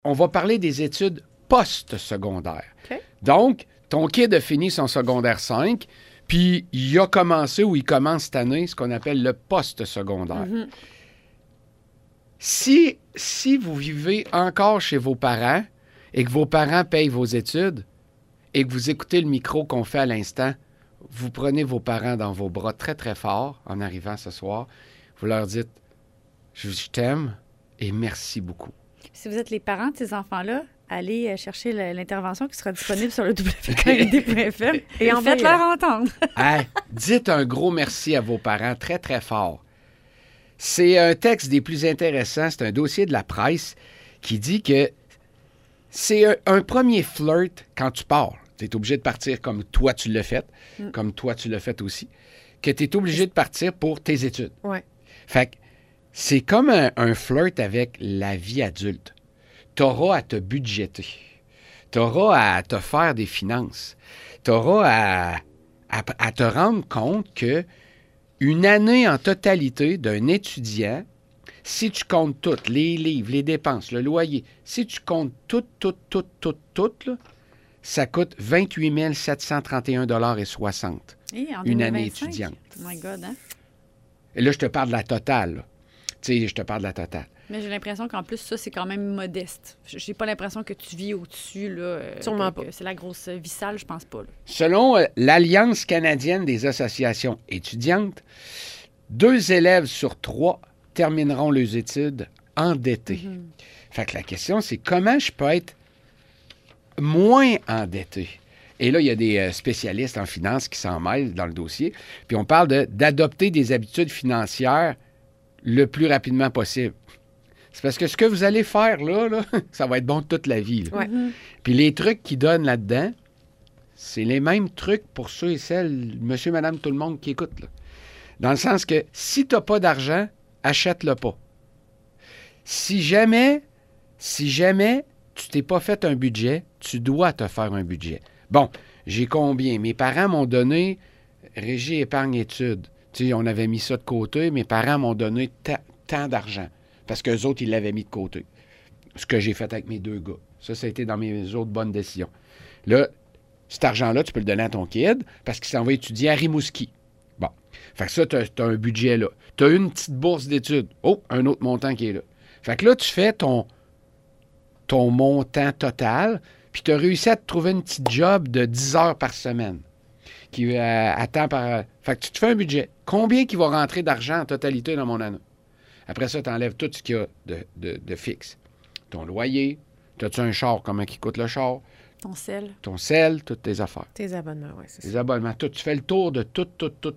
On va parler des études post-secondaires. OK. Donc, ton kid a fini son secondaire 5, puis il a commencé ou il commence cette année ce qu'on appelle le post-secondaire. Mm-hmm. Si vous vivez encore chez vos parents et que vos parents payent vos études et que vous écoutez le micro qu'on fait à l'instant, vous prenez vos parents dans vos bras très, très fort en arrivant ce soir. Vous leur dites « Je t'aime et merci beaucoup ». Si vous êtes les parents de ces enfants-là, allez chercher l'intervention qui sera disponible sur le www.kid.fm et faites-leur entendre. Hey, dites un gros merci à vos parents très, très fort. C'est un texte des plus intéressants. C'est un dossier de la presse qui dit que c'est un premier flirt quand tu pars. Tu es obligé de partir comme toi tu l'as fait, comme toi tu l'as fait aussi, que tu es obligé de partir pour tes études. Ouais. Fait que c'est comme un flirt avec la vie adulte. Tu auras à te budgéter. Tu auras à te faire des finances. Tu auras à te rendre compte que une année en totalité d'un étudiant, si tu comptes tout, les livres, les dépenses, le loyer, si tu comptes tout, là, ça coûte 28 731,60 $. Une année étudiante. Oh my God, hein? Et là, je te parle de la totale. Là. Tu sais, je te parle de la totale. Mais j'ai l'impression qu'en plus, ça, c'est quand même modeste. J'ai pas l'impression que tu vis au-dessus, là. Sûrement pas. C'est la grosse vie sale, je pense pas, là. Selon l'Alliance canadienne des associations étudiantes, 2 élèves sur 3 termineront leurs études endettés. Mm-hmm. Fait que la question, c'est comment je peux être moins endetté? Et là, il y a des spécialistes en finance qui s'en mêlent dans le dossier. Puis on parle d'adopter des habitudes financières le plus rapidement possible. C'est parce que ce que vous allez faire là ça va être bon toute la vie. Là. Ouais. Puis les trucs qu'ils donnent là-dedans, c'est les mêmes trucs pour ceux et celles, monsieur, madame, tout le monde qui écoute. Là. Dans le sens que si tu n'as pas d'argent, achète-le pas. Si jamais tu t'es pas fait un budget, tu dois te faire un budget. Bon, j'ai combien? Mes parents m'ont donné Régie épargne études. Tu sais, on avait mis ça de côté. Mes parents m'ont donné tant d'argent. Parce qu'eux autres, ils l'avaient mis de côté. Ce que j'ai fait avec mes 2 gars. Ça a été dans mes autres bonnes décisions. Là, cet argent-là, tu peux le donner à ton kid parce qu'il s'en va étudier à Rimouski. Bon. Fait que ça, tu as un budget là. Tu as une petite bourse d'études. Oh, un autre montant qui est là. Fait que là, tu fais ton montant total, puis tu as réussi à te trouver une petite job de 10 heures par semaine. Qui attend par. Fait que tu te fais un budget. Combien qui va rentrer d'argent en totalité dans mon année? Après ça, tu enlèves tout ce qu'il y a de fixe. Ton loyer, as-tu un char? Comment il coûte le char? Ton sel, toutes tes affaires. Tes abonnements, oui, c'est ça. Les abonnements, tout. Tu fais le tour de tout.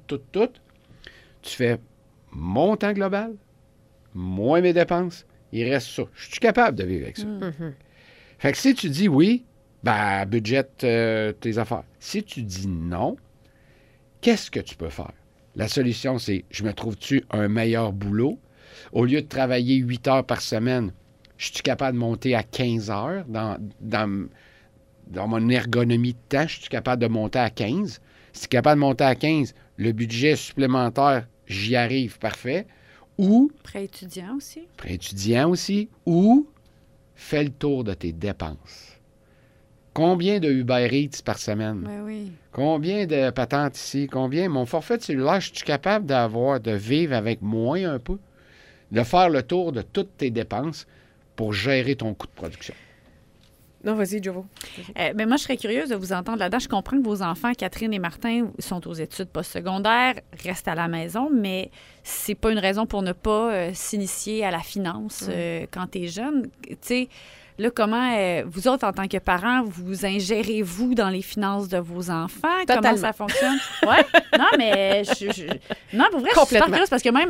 Tu fais montant global, moins mes dépenses, il reste ça. Je suis capable de vivre avec ça. Mm-hmm. Fait que si tu dis oui, ben, budgète tes affaires. Si tu dis non, qu'est-ce que tu peux faire? La solution, c'est, je me trouve-tu un meilleur boulot? Au lieu de travailler 8 heures par semaine, je suis capable de monter à 15 heures dans mon ergonomie de temps, je suis capable de monter à 15. Si tu es capable de monter à 15, le budget supplémentaire, j'y arrive, parfait. Ou... Prêt étudiant aussi. Ou fais le tour de tes dépenses. Combien de Uber Eats par semaine? Ben oui. Combien de patentes ici? Combien? Mon forfait de cellulaire, je suis capable de vivre avec moins un peu? De faire le tour de toutes tes dépenses pour gérer ton coût de production. Non, vas-y, Jovo. Ben moi, je serais curieuse de vous entendre là-dedans. Je comprends que vos enfants, Catherine et Martin, sont aux études postsecondaires, restent à la maison, mais c'est pas une raison pour ne pas s'initier à la finance quand tu es jeune. Tu sais, là, comment, vous autres, en tant que parents, vous ingérez-vous dans les finances de vos enfants? Totalement. Comment ça fonctionne? Oui? Non, mais non, pour vrai, je suis super curieuse parce que même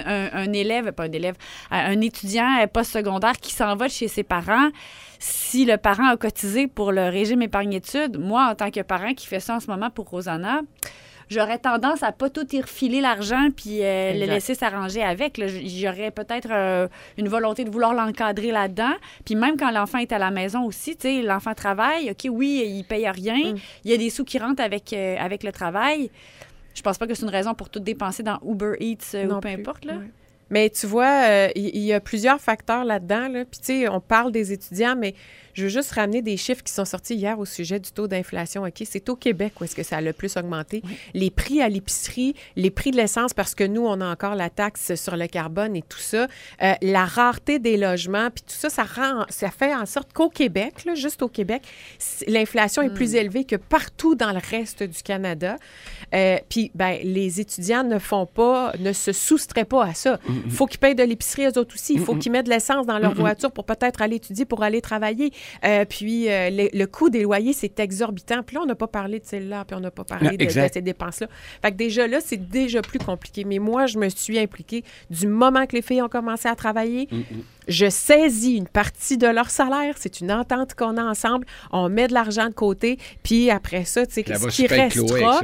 un étudiant postsecondaire qui s'en va de chez ses parents, si le parent a cotisé pour le régime épargne-études, moi, en tant que parent qui fait ça en ce moment pour Rosanna, j'aurais tendance à pas tout y refiler l'argent puis le laisser s'arranger avec. Là. J'aurais peut-être une volonté de vouloir l'encadrer là-dedans. Puis même quand l'enfant est à la maison aussi, tu sais, l'enfant travaille, OK, oui, il paye rien. Il y a des sous qui rentrent avec le travail. Je pense pas que c'est une raison pour tout dépenser dans Uber Eats ou peu importe. Là. Ouais. Mais tu vois, il y a plusieurs facteurs là-dedans. Là. Puis, tu sais, on parle des étudiants, mais je veux juste ramener des chiffres qui sont sortis hier au sujet du taux d'inflation. OK? C'est au Québec où est-ce que ça a le plus augmenté. Oui. Les prix à l'épicerie, les prix de l'essence, parce que nous, on a encore la taxe sur le carbone et tout ça. La rareté des logements, puis tout ça, ça fait en sorte qu'au Québec, là, juste au Québec, l'inflation est plus élevée que partout dans le reste du Canada. Puis, ben, les étudiants ne se soustraient pas à ça. Il faut qu'ils payent de l'épicerie, eux autres aussi. Il faut qu'ils mettent de l'essence dans leur voiture pour peut-être aller étudier, pour aller travailler. Puis, le coût des loyers, c'est exorbitant. Puis là, on n'a pas parlé de celle-là, puis on n'a pas parlé de ces dépenses-là. Fait que déjà là, c'est déjà plus compliqué. Mais moi, je me suis impliquée du moment que les filles ont commencé à travailler. Je saisis une partie de leur salaire. C'est une entente qu'on a ensemble. On met de l'argent de côté. Puis après ça, tu sais, ce qui restera...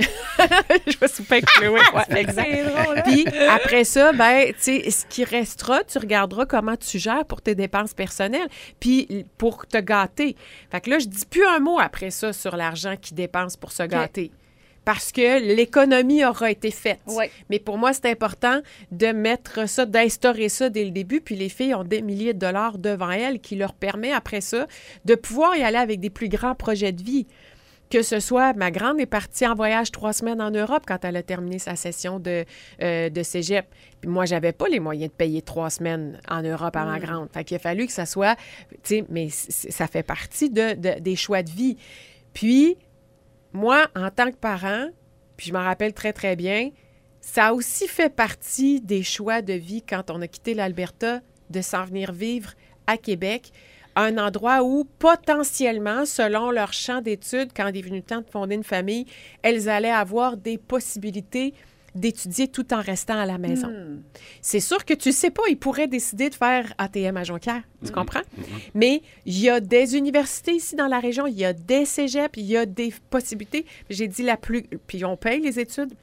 Je vais super Chloé. Ouais, exact. Puis après ça, ben, tu sais, ce qui restera, tu regarderas comment tu gères pour tes dépenses personnelles. Puis pour te gâter. Fait que là, je dis plus un mot après ça sur l'argent qu'ils dépensent pour se gâter. Parce que l'économie aura été faite. Oui. Mais pour moi, c'est important de mettre ça, d'instaurer ça dès le début. Puis les filles ont des milliers de dollars devant elles qui leur permet, après ça, de pouvoir y aller avec des plus grands projets de vie. Que ce soit, ma grande est partie en voyage 3 semaines en Europe quand elle a terminé sa session de cégep. Puis moi, j'avais pas les moyens de payer 3 semaines en Europe à ma grande. Fait qu'il a fallu que ça soit... Tu sais, mais ça fait partie des choix de vie. Puis... Moi, en tant que parent, puis je m'en rappelle très, très bien, ça a aussi fait partie des choix de vie quand on a quitté l'Alberta de s'en venir vivre à Québec, un endroit où, potentiellement, selon leur champ d'études, quand il est venu le temps de fonder une famille, elles allaient avoir des possibilités d'étudier tout en restant à la maison. C'est sûr que tu sais pas, ils pourraient décider de faire ATM à Jonquière, tu comprends? Mais il y a des universités ici dans la région, il y a des cégeps, il y a des possibilités. J'ai dit puis on paye les études.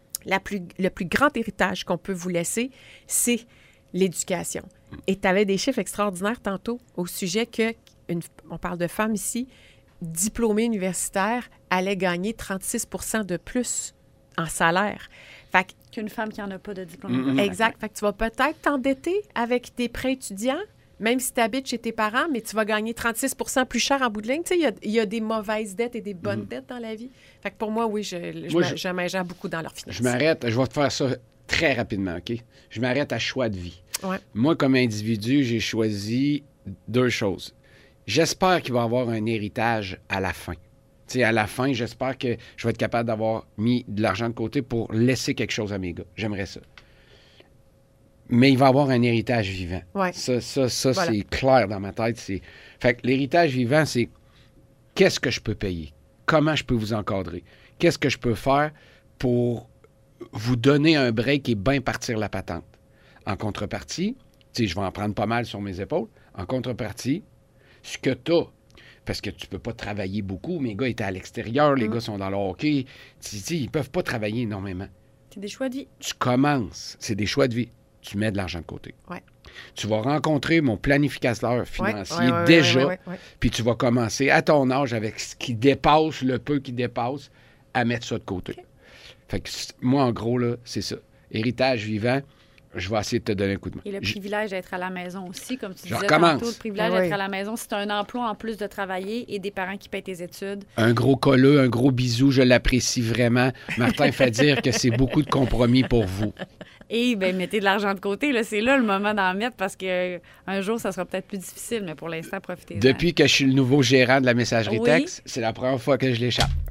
Le plus grand héritage qu'on peut vous laisser, c'est l'éducation. Et tu avais des chiffres extraordinaires tantôt au sujet que, on parle de femmes ici, diplômées universitaires allaient gagner 36 % de plus en salaire. Fait qu'une femme qui n'en a pas de diplôme. Exact. Fait que tu vas peut-être t'endetter avec tes prêts étudiants, même si tu habites chez tes parents, mais tu vas gagner 36 % plus cher en bout de ligne. Tu sais, il y a des mauvaises dettes et des bonnes dettes dans la vie. Fait que pour moi, oui, je m'ingère beaucoup dans leurs finances. Je m'arrête. Je vais te faire ça très rapidement, OK? Je m'arrête à choix de vie. Ouais. Moi, comme individu, j'ai choisi 2 choses. J'espère qu'il va y avoir un héritage à la fin. T'sais, à la fin, j'espère que je vais être capable d'avoir mis de l'argent de côté pour laisser quelque chose à mes gars. J'aimerais ça. Mais il va y avoir un héritage vivant. Ouais. Ça voilà. C'est clair dans ma tête. Fait que l'héritage vivant, c'est qu'est-ce que je peux payer? Comment je peux vous encadrer? Qu'est-ce que je peux faire pour vous donner un break et bien partir la patente? En contrepartie, je vais en prendre pas mal sur mes épaules. En contrepartie, ce que tu as, parce que tu ne peux pas travailler beaucoup. Mes gars étaient à l'extérieur, les gars sont dans le hockey. Ils ne peuvent pas travailler énormément. C'est des choix de vie. Tu commences, c'est des choix de vie. Tu mets de l'argent de côté. Ouais. Tu vas rencontrer mon planificateur financier déjà, puis tu vas commencer à ton âge avec ce qui dépasse, le peu qui dépasse, à mettre ça de côté. Okay. Fait que moi, en gros, là, c'est ça. Héritage vivant. Je vais essayer de te donner un coup de main. Et le privilège d'être à la maison aussi, comme tu disais tantôt, le privilège d'être à la maison, c'est un emploi en plus de travailler et des parents qui payent tes études. Un gros colleux, un gros bisou, je l'apprécie vraiment. Martin fait dire que c'est beaucoup de compromis pour vous. Et bien, mettez de l'argent de côté, là, c'est là le moment d'en mettre parce qu'un jour, ça sera peut-être plus difficile, mais pour l'instant, profitez-en. Depuis que je suis le nouveau gérant de la messagerie texte, c'est la première fois que je l'échappe.